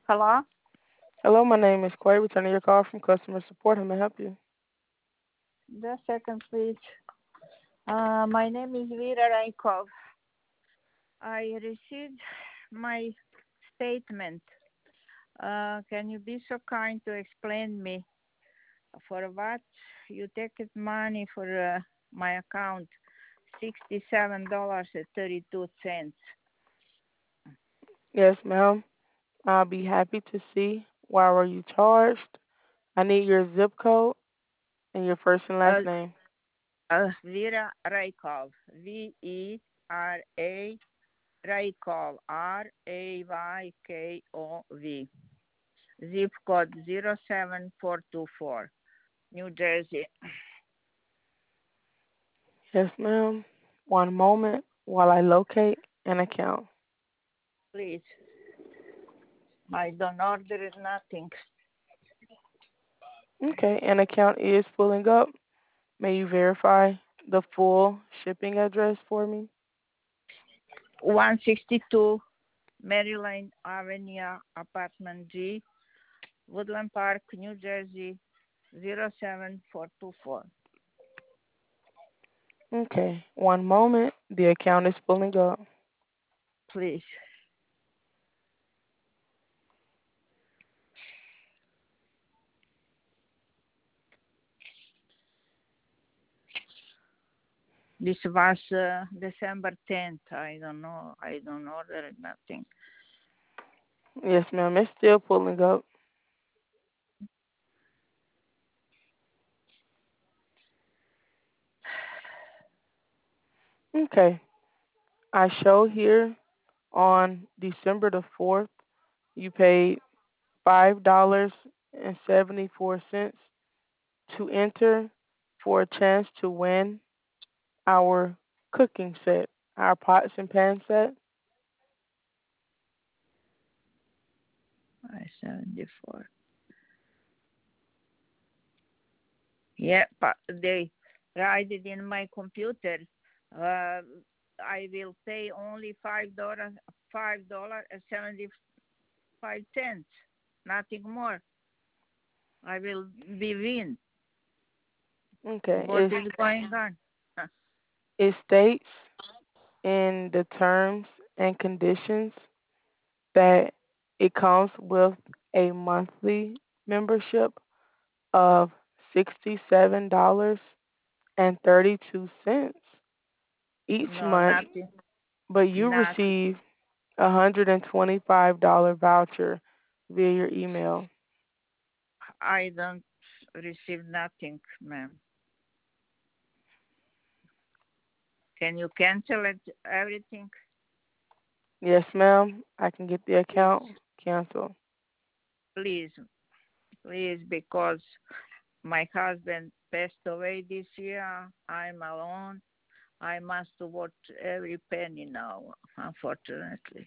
Hello? Hello, my name is Quay, returning your call from customer support. How may I help you? Just a second, please. My name is Vera Raikov. I received my statement. Can you be so kind to explain me for what you take money for my account? $67.32. Yes, ma'am. I'll be happy to see. Why were you charged? I need your zip code and your first and last Uh, name. Vera Raikov. Vera Raikov. Raykov. Zip code 07424. New Jersey. Yes, ma'am. One moment while I locate an account. Please. I don't order nothing. Okay, an account is pulling up. May you verify the full shipping address for me? 162 Maryland Avenue, Apartment G, Woodland Park, New Jersey, 07424. Okay, one moment. The account is pulling up. Please. This was December 10th. I don't know. I don't order nothing. Yes, ma'am. It's still pulling up. Okay. I show here on December the 4th, you paid $5.74 to enter for a chance to win our cooking set, our pots and pan set. 574. Yeah, but they write it in my computer. Uh, I will pay only $5.75, nothing more. I will be win. Okay. What is going on? Huh. It states in the terms and conditions that it comes with a monthly membership of $67.32 each No, month, nothing, but you nothing. receive a $125 voucher via your email. I don't receive nothing, ma'am. Can you cancel it, everything, Yes, ma'am. I can get the please? account canceled. Please, please, because my husband passed away this year. I'm alone. I must watch every penny now, unfortunately.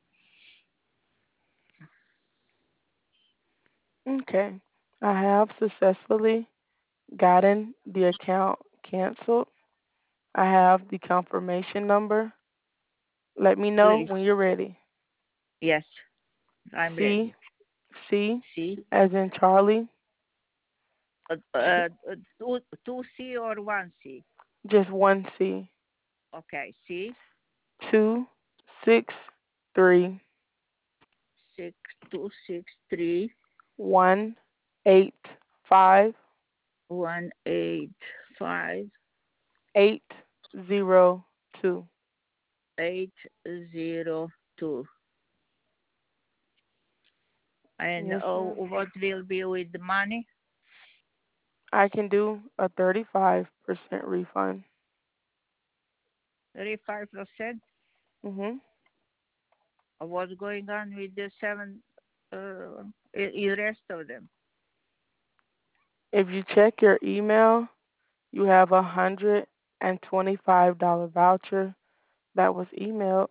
Okay. I have successfully gotten the account canceled. I have the confirmation number. Let me know Please. when you're ready. Yes, I'm C, ready. C, C, as in Charlie, two C or one C? just one C. Okay, C, 263 6263 185 185 802. 802. And Yes, ma'am. what will be with the money? I can do a 35% refund. 35%. hmm What's going on with the seven, the rest of them? If you check your email, you have $125 voucher that was emailed.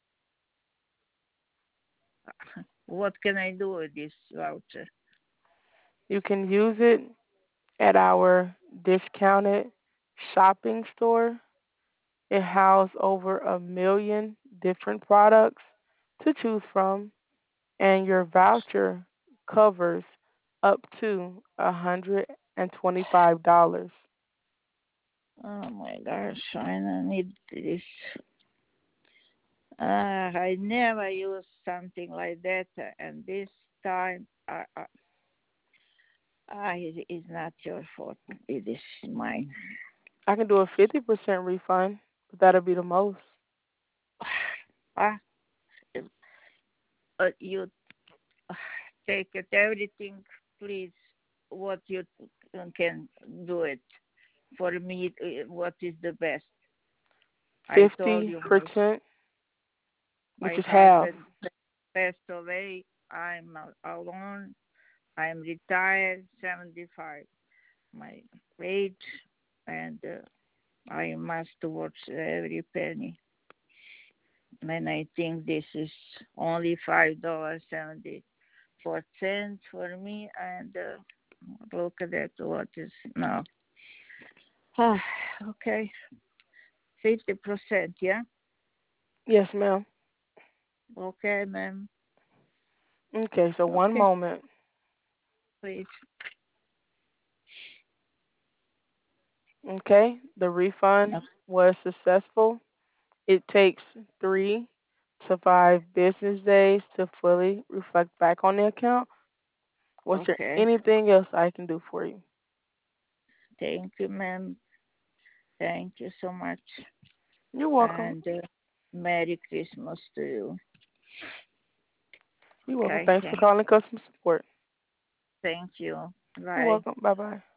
What can I do with this voucher? You can use it at our discounted shopping store. It houses over a million different products to choose from. and your voucher covers up to $125. Oh my gosh, I don't need this. I never use something like that, and this time it is not your fault. It is mine. I can do a 50% refund, but that'll be the most. Ah, you take it everything, please. What you can do it for me. What is the best? I told you 50%, which my is half. husband passed away. I'm alone. I'm retired, 75, my age, and I must watch every penny. And I think this is only $5.74 for me. And look at that, what is now? Ah, okay, 50%, yeah. Yes, ma'am. Okay, ma'am. Okay, so one Okay, moment. please. Okay, the refund was successful. It takes 3 to 5 business days to fully reflect back on the account. Was there Okay, anything else I can do for you? thank you, ma'am. Thank you so much. You're welcome. And Merry Christmas to you. You're welcome. Okay, Thanks for calling customer support. thank you. You're Bye. welcome. Bye bye.